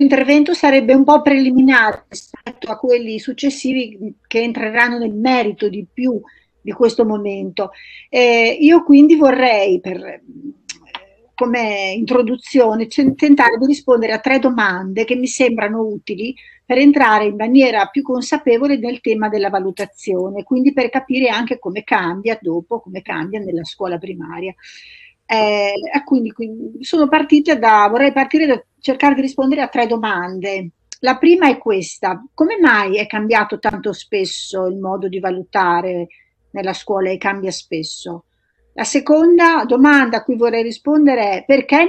intervento sarebbe un po' preliminare rispetto a quelli successivi che entreranno nel merito di più di questo momento. Io quindi vorrei, come introduzione, tentare di rispondere a tre domande che mi sembrano utili per entrare in maniera più consapevole nel tema della valutazione, quindi per capire anche come cambia dopo, come cambia nella scuola primaria. Quindi vorrei partire da cercare di rispondere a tre domande. La prima è questa: come mai è cambiato tanto spesso il modo di valutare nella scuola e cambia spesso? La seconda domanda a cui vorrei rispondere è perché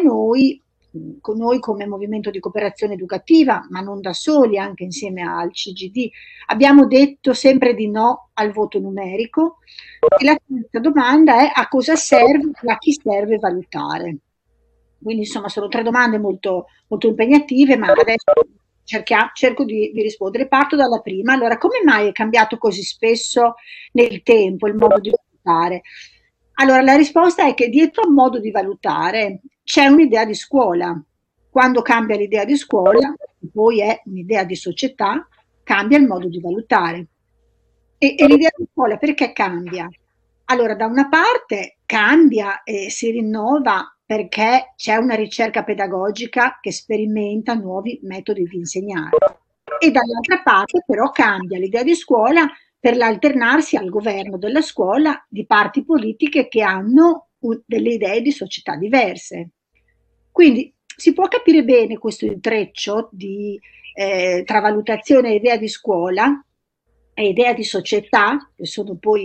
noi come movimento di cooperazione educativa, ma non da soli, anche insieme al CGD, abbiamo detto sempre di no al voto numerico. E la terza domanda è a cosa serve e a chi serve valutare. Quindi insomma sono tre domande molto, molto impegnative, ma adesso cerco di rispondere. Parto dalla prima. Allora, come mai è cambiato così spesso nel tempo il modo di valutare? Allora, la risposta è che dietro al modo di valutare c'è un'idea di scuola. Quando cambia l'idea di scuola, poi è un'idea di società, cambia il modo di valutare. E l'idea di scuola perché cambia? Allora, da una parte cambia e si rinnova perché c'è una ricerca pedagogica che sperimenta nuovi metodi di insegnare e dall'altra parte però cambia l'idea di scuola per l'alternarsi al governo della scuola di parti politiche che hanno delle idee di società diverse. Quindi si può capire bene questo intreccio tra valutazione e idea di scuola e idea di società, che sono poi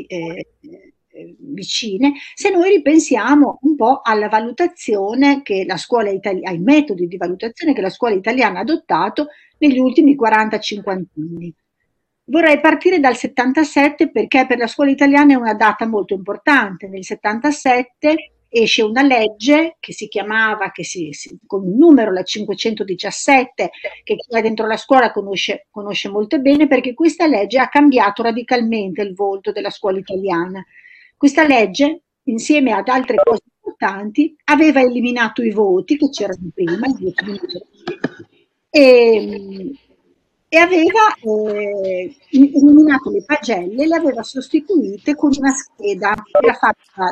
vicine, se noi ripensiamo un po' alla valutazione che la scuola italiana, ai metodi di valutazione che la scuola italiana ha adottato negli ultimi 40-50 anni. Vorrei partire dal 77 perché per la scuola italiana è una data molto importante. Nel 77 esce una legge che si chiamava, con un numero, la 517, che chi è dentro la scuola conosce molto bene, perché questa legge ha cambiato radicalmente il volto della scuola italiana. Questa legge, insieme ad altre cose importanti, aveva eliminato i voti che c'erano prima, i voti e, e aveva eliminato le pagelle e le aveva sostituite con una scheda che era fatta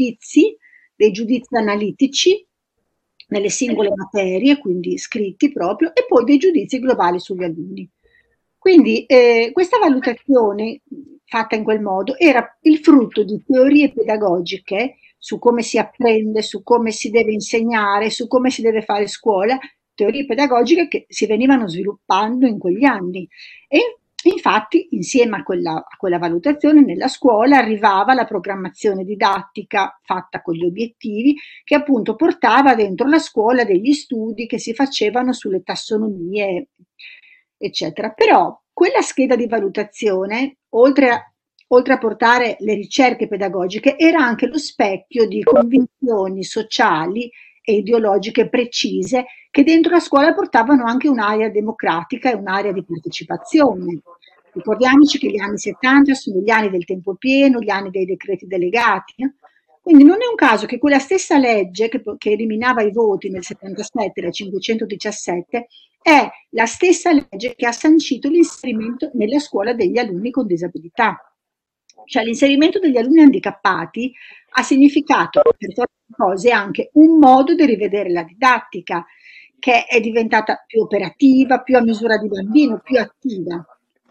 dei giudizi analitici nelle singole materie, quindi scritti proprio, e poi dei giudizi globali sugli alunni. Quindi questa valutazione fatta in quel modo era il frutto di teorie pedagogiche su come si apprende, su come si deve insegnare, su come si deve fare scuola, teorie pedagogiche che si venivano sviluppando in quegli anni. E infatti, insieme a quella valutazione, nella scuola arrivava la programmazione didattica fatta con gli obiettivi, che appunto portava dentro la scuola degli studi che si facevano sulle tassonomie, eccetera. Però quella scheda di valutazione, oltre a portare le ricerche pedagogiche, era anche lo specchio di convinzioni sociali e ideologiche precise che dentro la scuola portavano anche un'area democratica e un'area di partecipazione. Ricordiamoci che gli anni 70 sono gli anni del tempo pieno, gli anni dei decreti delegati. Quindi non è un caso che quella stessa legge che eliminava i voti nel 77, la 517, è la stessa legge che ha sancito l'inserimento nella scuola degli alunni con disabilità. Cioè l'inserimento degli alunni handicappati ha significato per forza di cose anche un modo di rivedere la didattica, che è diventata più operativa, più a misura di bambino, più attiva.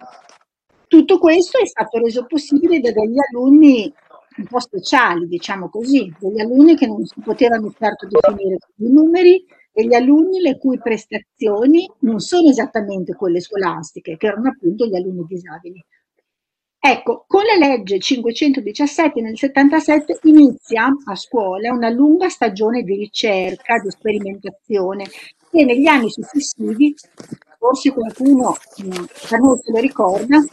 Tutto questo è stato reso possibile da degli alunni un po' speciali, diciamo così, degli alunni che non si potevano certo definire come numeri, degli alunni le cui prestazioni non sono esattamente quelle scolastiche, che erano appunto gli alunni disabili. Ecco, con la legge 517 nel 77 inizia a scuola una lunga stagione di ricerca, di sperimentazione, e negli anni successivi, forse qualcuno per noi se lo ricorda,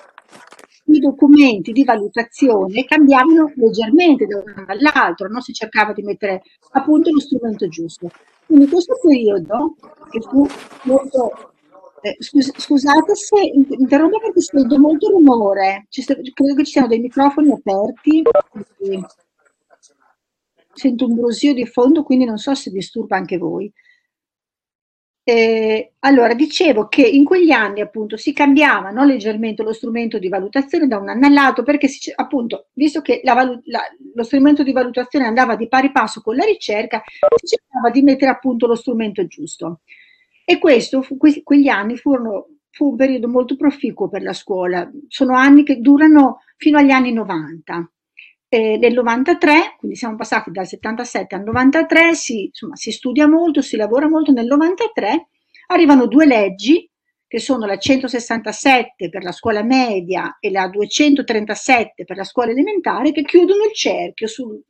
i documenti di valutazione cambiavano leggermente da uno all'altro, no? Si cercava di mettere a punto lo strumento giusto. Quindi questo periodo, che fu molto... scusate se interrompo perché sento molto rumore, credo che ci siano dei microfoni aperti, sento un brusio di fondo, quindi non so se disturba anche voi. Allora, dicevo che in quegli anni appunto si cambiava, no, leggermente lo strumento di valutazione da un anno all'altro, perché appunto, visto che lo strumento di valutazione andava di pari passo con la ricerca, si cercava di mettere a punto lo strumento giusto. E quegli anni fu un periodo molto proficuo per la scuola. Sono anni che durano fino agli anni 90. Nel 93, quindi siamo passati dal 77 al 93, insomma, si studia molto, si lavora molto. Nel 93 arrivano due leggi, che sono la 167 per la scuola media e la 237 per la scuola elementare, che chiudono il cerchio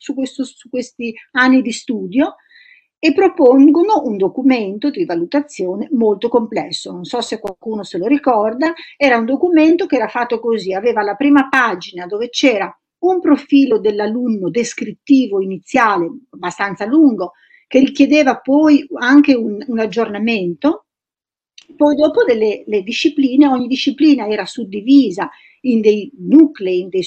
su questi anni di studio e propongono un documento di valutazione molto complesso. Non so se qualcuno se lo ricorda, era un documento che era fatto così, aveva la prima pagina dove c'era un profilo dell'alunno descrittivo iniziale abbastanza lungo, che richiedeva poi anche un aggiornamento. Poi dopo le discipline, ogni disciplina era suddivisa in dei nuclei, in dei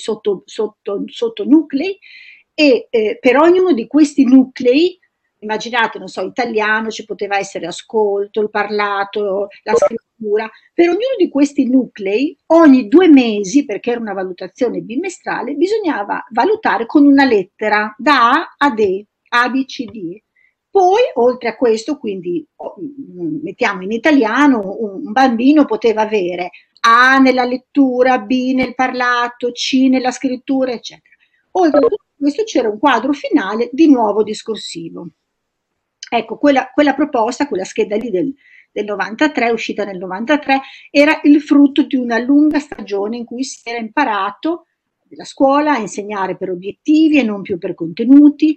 sottonuclei, e per ognuno di questi nuclei, immaginate, non so, italiano, ci poteva essere ascolto, il parlato, la scrittura, per ognuno di questi nuclei, ogni 2 mesi, perché era una valutazione bimestrale, bisognava valutare con una lettera da A a D, A, B, C, D. Poi, oltre a questo, quindi mettiamo in italiano, un bambino poteva avere A nella lettura, B nel parlato, C nella scrittura, eccetera. Oltre a tutto questo c'era un quadro finale di nuovo discorsivo. Ecco, quella proposta, quella scheda lì del 93, uscita nel 93, era il frutto di una lunga stagione in cui si era imparato la scuola a insegnare per obiettivi e non più per contenuti.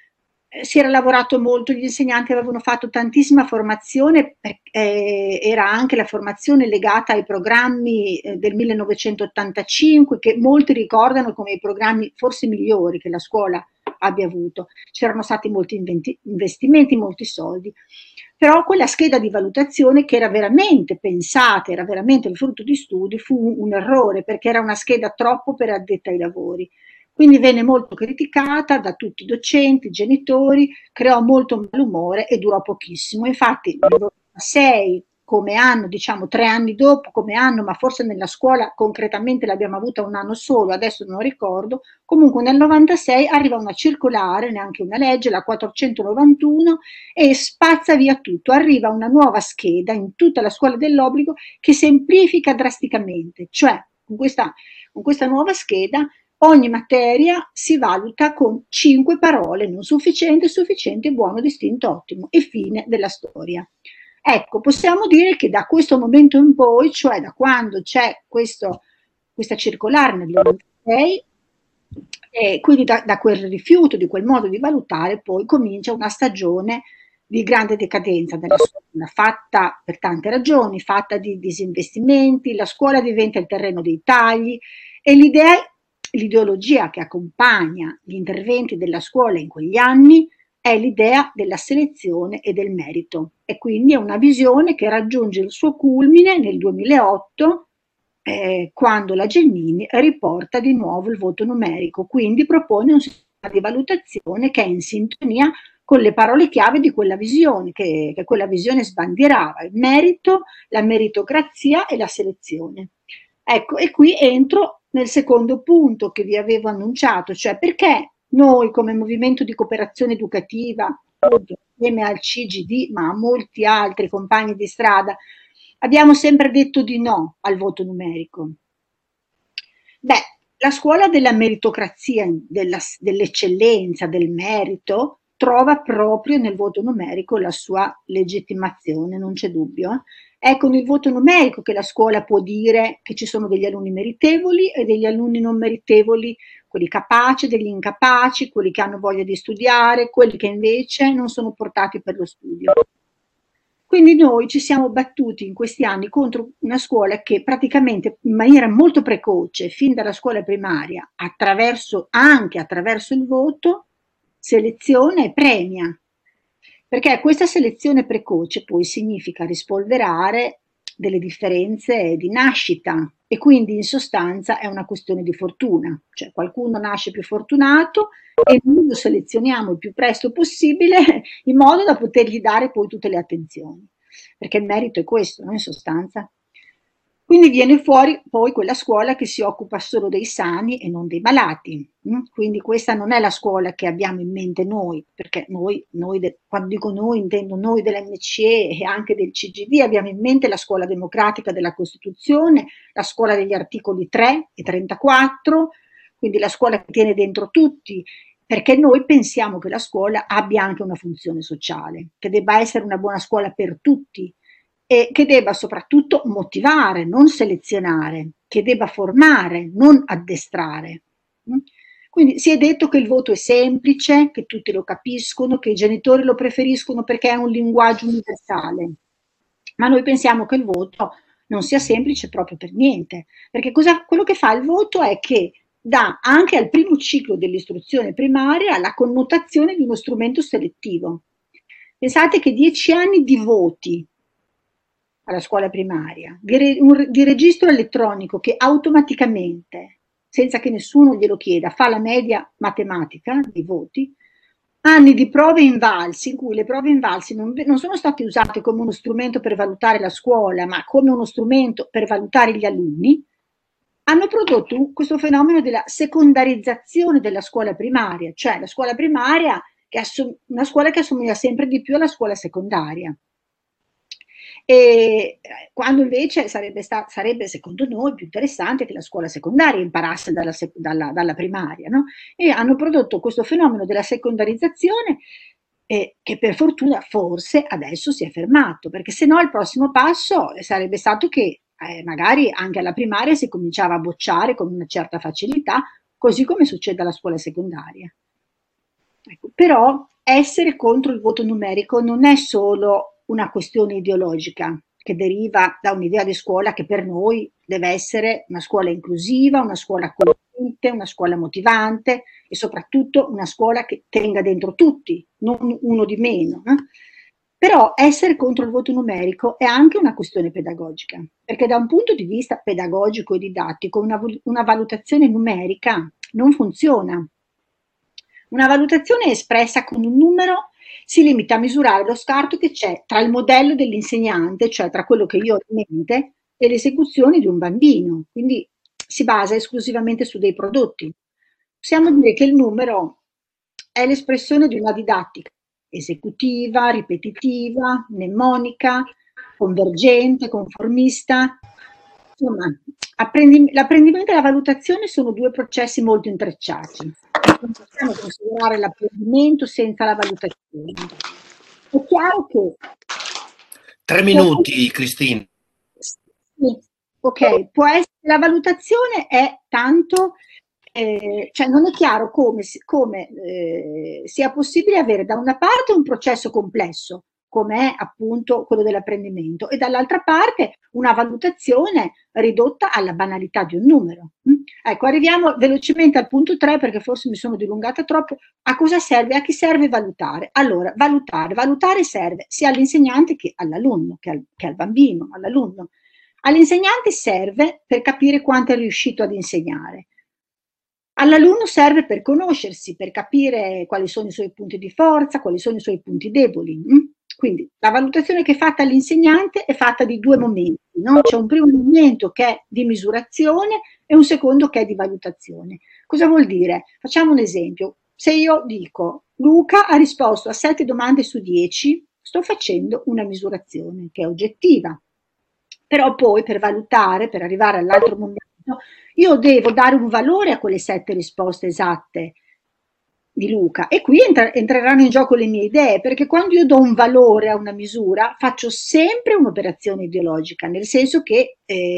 Si era lavorato molto, gli insegnanti avevano fatto tantissima formazione, era anche la formazione legata ai programmi del 1985, che molti ricordano come i programmi forse migliori che la scuola abbia avuto. C'erano stati molti investimenti, molti soldi, però quella scheda di valutazione, che era veramente pensata, era veramente il frutto di studi, fu un errore, perché era una scheda troppo per addetta ai lavori. Quindi venne molto criticata da tutti i docenti, i genitori, creò molto malumore e durò pochissimo. Infatti nel 96 come anno, diciamo 3 anni dopo come anno, ma forse nella scuola concretamente l'abbiamo avuta un anno solo, adesso non ricordo, comunque nel 96 arriva una circolare, neanche una legge, la 491, e spazza via tutto. Arriva una nuova scheda in tutta la scuola dell'obbligo che semplifica drasticamente, cioè con questa nuova scheda ogni materia si valuta con 5 parole: non sufficiente, sufficiente, buono, distinto, ottimo, e fine della storia. Ecco, possiamo dire che da questo momento in poi, cioè da quando c'è questa circolare nel 96, quindi da quel rifiuto, di quel modo di valutare, poi comincia una stagione di grande decadenza della scuola, fatta per tante ragioni, fatta di disinvestimenti. La scuola diventa il terreno dei tagli e l'ideologia che accompagna gli interventi della scuola in quegli anni è l'idea della selezione e del merito, e quindi è una visione che raggiunge il suo culmine nel 2008, quando la Gelmini riporta di nuovo il voto numerico, quindi propone un sistema di valutazione che è in sintonia con le parole chiave di quella visione, che quella visione sbandierava: il merito, la meritocrazia e la selezione. Ecco, e qui entro nel secondo punto che vi avevo annunciato, cioè perché noi come movimento di cooperazione educativa, insieme al CGD, ma a molti altri compagni di strada, abbiamo sempre detto di no al voto numerico. Beh, la scuola della meritocrazia, dell'eccellenza, del merito, trova proprio nel voto numerico la sua legittimazione, non c'è dubbio. È con il voto numerico che la scuola può dire che ci sono degli alunni meritevoli e degli alunni non meritevoli, quelli capaci, degli incapaci, quelli che hanno voglia di studiare, quelli che invece non sono portati per lo studio. Quindi noi ci siamo battuti in questi anni contro una scuola che praticamente in maniera molto precoce, fin dalla scuola primaria, anche attraverso il voto, seleziona e premia. Perché questa selezione precoce poi significa rispolverare delle differenze di nascita, e quindi in sostanza è una questione di fortuna, cioè qualcuno nasce più fortunato e noi lo selezioniamo il più presto possibile in modo da potergli dare poi tutte le attenzioni. perché il merito è questo, no, in sostanza. Quindi viene fuori poi quella scuola che si occupa solo dei sani e non dei malati. Quindi questa non è la scuola che abbiamo in mente noi, perché quando dico noi intendo noi dell'MCE e anche del CGD, abbiamo in mente la scuola democratica della Costituzione, la scuola degli articoli 3 e 34, quindi la scuola che tiene dentro tutti, perché noi pensiamo che la scuola abbia anche una funzione sociale, che debba essere una buona scuola per tutti e che debba soprattutto motivare, non selezionare, che debba formare, non addestrare. Quindi si è detto che il voto è semplice, che tutti lo capiscono, che i genitori lo preferiscono perché è un linguaggio universale, ma noi pensiamo che il voto non sia semplice proprio per niente, perché quello che fa il voto è che dà anche al primo ciclo dell'istruzione primaria la connotazione di uno strumento selettivo. Pensate che 10 anni di voti alla scuola primaria, di registro elettronico che automaticamente, senza che nessuno glielo chieda, fa la media matematica dei voti, anni di prove invalsi, in cui le prove invalsi non sono state usate come uno strumento per valutare la scuola, ma come uno strumento per valutare gli alunni, hanno prodotto questo fenomeno della secondarizzazione della scuola primaria, cioè la scuola primaria, una scuola che assomiglia sempre di più alla scuola secondaria. E quando invece sarebbe secondo noi più interessante che la scuola secondaria imparasse dalla primaria, no? E hanno prodotto questo fenomeno della secondarizzazione che per fortuna forse adesso si è fermato, perché se no il prossimo passo sarebbe stato che magari anche alla primaria si cominciava a bocciare con una certa facilità, così come succede alla scuola secondaria. Ecco, però essere contro il voto numerico non è solo una questione ideologica che deriva da un'idea di scuola che per noi deve essere una scuola inclusiva, una scuola accogliente, una scuola motivante e soprattutto una scuola che tenga dentro tutti, non uno di meno. Però essere contro il voto numerico è anche una questione pedagogica, perché da un punto di vista pedagogico e didattico una valutazione numerica non funziona. Una valutazione espressa con un numero si limita a misurare lo scarto che c'è tra il modello dell'insegnante, cioè tra quello che io ho in mente, e le esecuzioni di un bambino. Quindi si basa esclusivamente su dei prodotti. Possiamo dire che il numero è l'espressione di una didattica esecutiva, ripetitiva, mnemonica, convergente, conformista. Insomma, l'apprendimento e la valutazione sono due processi molto intrecciati. Non possiamo considerare l'apprendimento senza la valutazione. È chiaro che 3 minuti, Cristina. sì, ok, può essere, la valutazione è tanto, cioè non è chiaro come sia possibile avere da una parte un processo complesso, come è appunto quello dell'apprendimento, e dall'altra parte una valutazione ridotta alla banalità di un numero. Ecco, arriviamo velocemente al punto 3 perché forse mi sono dilungata troppo. A cosa serve? A chi serve valutare? Allora, valutare serve sia all'insegnante che all'alunno, che al bambino, all'alunno. All'insegnante serve per capire quanto è riuscito ad insegnare. All'alunno serve per conoscersi, per capire quali sono i suoi punti di forza, quali sono i suoi punti deboli. Quindi la valutazione che è fatta all'insegnante è fatta di due momenti, no? C'è un primo momento che è di misurazione e un secondo che è di valutazione. Cosa vuol dire? Facciamo un esempio. Se io dico Luca ha risposto a 7 domande su 10, sto facendo una misurazione che è oggettiva. Però poi per valutare, per arrivare all'altro momento, io devo dare un valore a quelle 7 risposte esatte di Luca e qui entreranno in gioco le mie idee, perché quando io do un valore a una misura faccio sempre un'operazione ideologica, nel senso che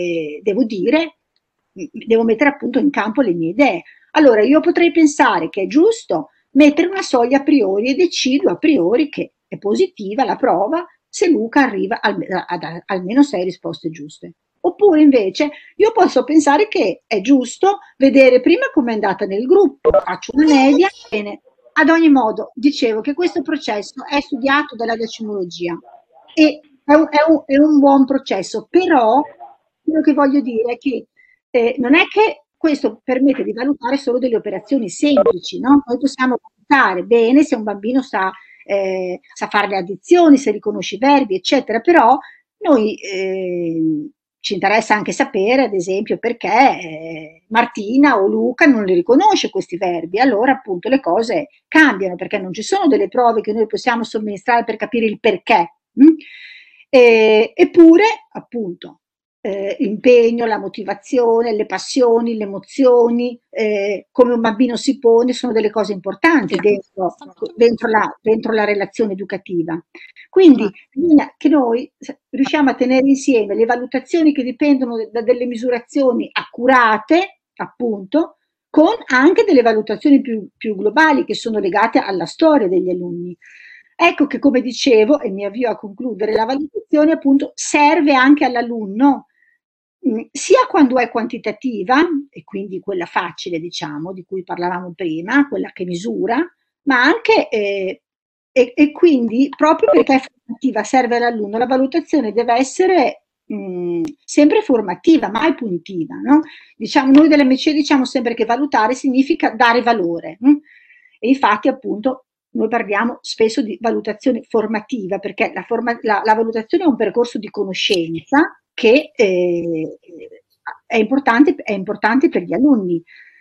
devo mettere appunto in campo le mie idee. Allora io potrei pensare che è giusto mettere una soglia a priori e decido a priori che è positiva la prova se Luca arriva ad almeno 6 risposte giuste. Oppure invece io posso pensare che è giusto vedere prima com'è andata nel gruppo, faccio una media, bene. Ad ogni modo, dicevo che questo processo è studiato dalla decimologia e è un buon processo, però quello che voglio dire è che non è che questo permette di valutare solo delle operazioni semplici, no? Noi possiamo valutare bene se un bambino sa sa fare le addizioni, se riconosce i verbi, eccetera, però noi ci interessa anche sapere, ad esempio, perché Martina o Luca non li riconosce questi verbi, allora appunto le cose cambiano, perché non ci sono delle prove che noi possiamo somministrare per capire il perché. Eppure, appunto, l'impegno, la motivazione, le passioni, le emozioni, come un bambino si pone, sono delle cose importanti dentro la relazione educativa. Quindi bisogna che noi riusciamo a tenere insieme le valutazioni che dipendono da delle misurazioni accurate, appunto, con anche delle valutazioni più globali che sono legate alla storia degli alunni. Ecco che, come dicevo, e mi avvio a concludere, la valutazione appunto serve anche all'alunno, sia quando è quantitativa, e quindi quella facile, diciamo, di cui parlavamo prima, quella che misura, ma anche, e quindi proprio perché è formativa, serve all'alunno, la valutazione deve essere sempre formativa, mai punitiva, no? Diciamo, noi dell'MC diciamo sempre che valutare significa dare valore, e infatti appunto noi parliamo spesso di valutazione formativa, perché la valutazione è un percorso di conoscenza che è importante per gli alunni.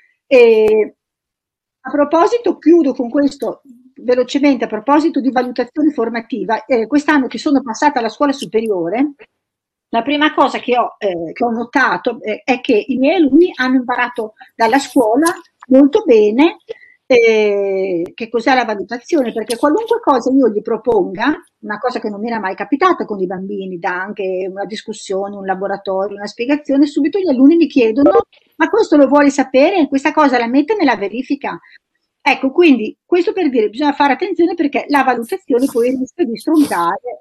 A proposito, chiudo con questo velocemente, a proposito di valutazione formativa, quest'anno che sono passata alla scuola superiore, la prima cosa che ho notato è che i miei alunni hanno imparato dalla scuola molto bene che cos'è la valutazione, perché qualunque cosa io gli proponga, una cosa che non mi era mai capitata con i bambini, da anche una discussione, un laboratorio, una spiegazione, subito gli alunni mi chiedono: ma questo lo vuoi sapere? Questa cosa la mette nella verifica? Ecco, quindi questo per dire, bisogna fare attenzione perché la valutazione poi rischia di stroncare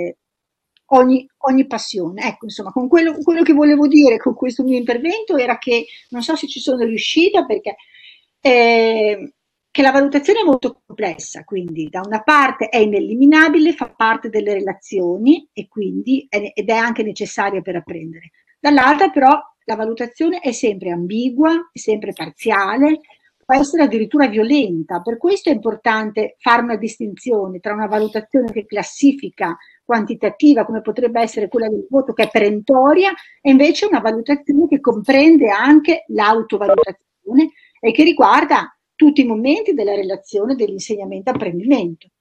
ogni passione. Ecco, insomma, con quello che volevo dire con questo mio intervento era che, non so se ci sono riuscita, perché che la valutazione è molto complessa, quindi da una parte è ineliminabile, fa parte delle relazioni e quindi ed è anche necessaria per apprendere. Dall'altra però la valutazione è sempre ambigua, è sempre parziale, può essere addirittura violenta, per questo è importante fare una distinzione tra una valutazione che classifica quantitativa, come potrebbe essere quella del voto, che è perentoria, e invece una valutazione che comprende anche l'autovalutazione e che riguarda tutti i momenti della relazione dell'insegnamento-apprendimento.